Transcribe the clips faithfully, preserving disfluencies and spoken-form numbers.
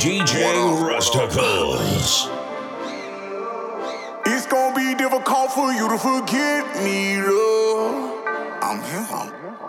D J Rusticles. It's gonna be difficult for you to forget me, love. I'm him.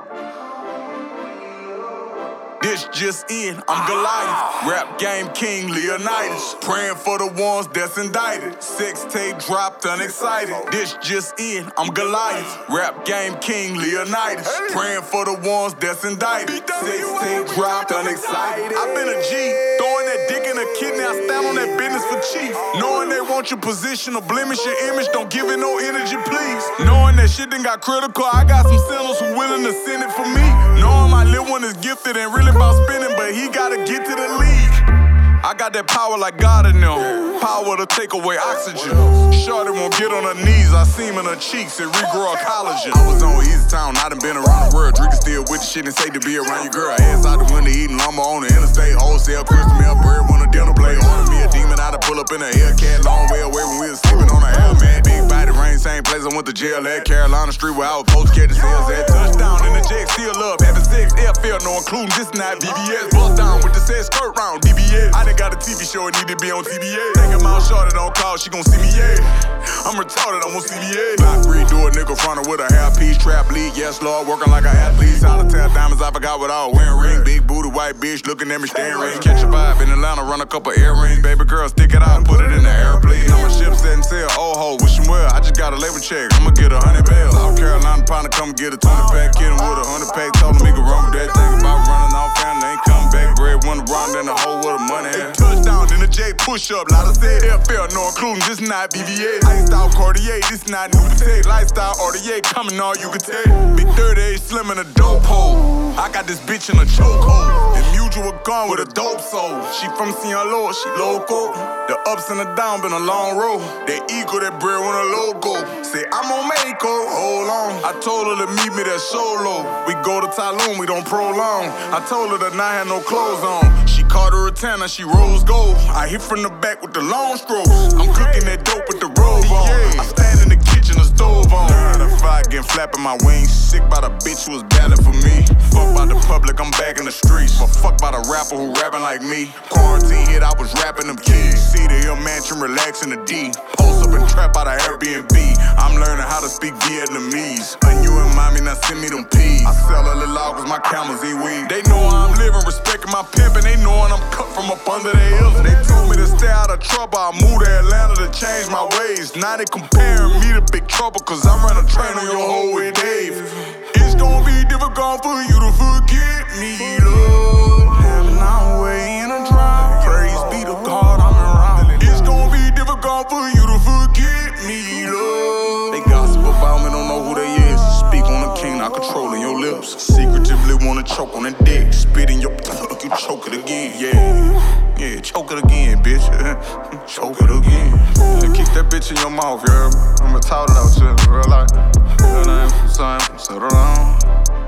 This just in, I'm Goliath. Rap game king Leonidas. Praying for the ones that's indicted. Sex tape dropped unexcited. This just in, I'm Goliath. Rap game king Leonidas. Praying for the ones that's indicted. Sex tape dropped unexcited. I've been a G, throwing that dick in a kidney. I stand on that business for chief. Knowing they want your position or blemish your image, don't give it no energy, please. Knowing that shit done got critical, I got some sinners who willing to send it for me. Knowing my little one is gifted and really about spinning, but he gotta get to the league. I got that power like God in them. Power to take away oxygen. Shorty won't get on her knees. I see him in her cheeks and regrow a collagen. I was on East Town, I done been around the world. Drinking still with the shit and say to be around your girl. Ass out the window eating lumber on the interstate. Wholesale, crystal milk, bread, when a dinner plate. Order me a demon, I'd pull up in a Hellcat. Long way away when we was sleeping on a helmet. Big body, rain, same place I went to jail at. Carolina Street where I was supposed to catch the sales at. Touchdown in the jet, still love. Having sex, F L, no including this night. B B S, bust down with the set skirt round. D B S, I done got a T V show, it need to be on T V A. Thinking my shorty don't call, she gon' see me, yeah. I'm retarded, I'm on C B A. Block breed, do a nigga frontin' with a half piece. Trap lead, yes, Lord, working like an athlete. Solitaire diamonds, I forgot what I was wearing. Ring, big booty, white bitch, looking at me staring. Ring. Catch a vibe in Atlanta, run a couple earrings. Baby girl, stick it out and put it in the airplane. I'm a ship setting sail, oh ho, wish him well. I just got a labor check, I'ma get a hundred bail. South Carolina pound to come get a twenty pack. Kid him with a hundred pack, told him he could run with that. Think about running off, family ain't come back. Bread one around in the hole with the money. Hey, touchdown in the J, push up, lot of said. F L, no including, this not B B A. Iced out Cartier, this not new potato. Lifestyle R D A, coming all you can take. Big thirty age slim in a dope hole. I got this bitch in a chokehold. And mutual gun with a dope soul. She from Sinaloa, she local. The ups and the downs been a long road. That ego, that bread on a logo. Say I'm on Mexico, hold on. I told her to meet me there solo. We go to Tulum, we don't prolong. I told her that I had no clothes on. She caught her a tan and she rose gold. I hit from the back with the long strokes. I'm cooking that dope with the robe on. I stand in the kitchen, the stove on. Tired of fire, getting flapping my wings. Sick by the bitch who was battling for me. Fuck by the public, I'm back in the streets. But fuck by the rapper who rapping like me. Quarantine hit, I was rapping them kids. See the Hill Mansion, relax in the D. Post up and trap out of Airbnb. I'm learning how to speak Vietnamese. And you and mommy, now send me them peas. I sell a little out cause my camels eat weed. They know how I'm living, respecting my pimp, and they knowin' I'm cut from up under their hills. They told me to stay out of trouble, I moved to Atlanta to change my ways. Now they comparing me to Big Trouble, cause I run a train on your hoe with Dave. It's gonna be difficult for you to forget me, love. Having our way in a drive. Praise be to God, I'm around. It's gonna be difficult for you to forget me, love. They gossip about me, don't know who they is. Speak on the king, not controlling your lips. Secretively wanna choke on the dick. Spit in your you choke it again, yeah. Yeah, choke it again, bitch. Choke it again. Yeah, keep that bitch in your mouth, yeah. I'ma talk it out to you, real life. Your name, son, settle down.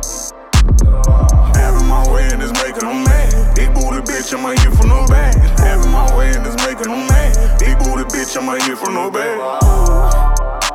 Having my way and it's making them mad. Big booty bitch, I'ma hit from no back. Having my way and it's making them mad. Big booty bitch, I'ma hit from no back.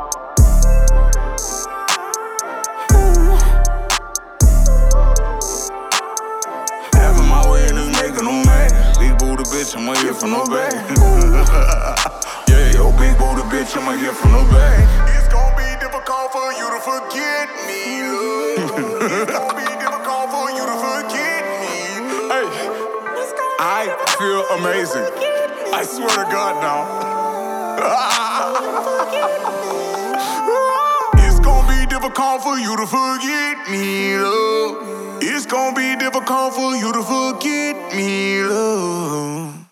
Bitch, I'ma hit from no back. Yeah, yo, big booty bitch, I'ma hit from no back. It's gonna be difficult for you to forget me, love. It's gonna be difficult for you to forget me. Hey, I feel amazing. I swear to God now. It's gonna be difficult for you to forget me, love. It's gonna be difficult for you to forget me, love.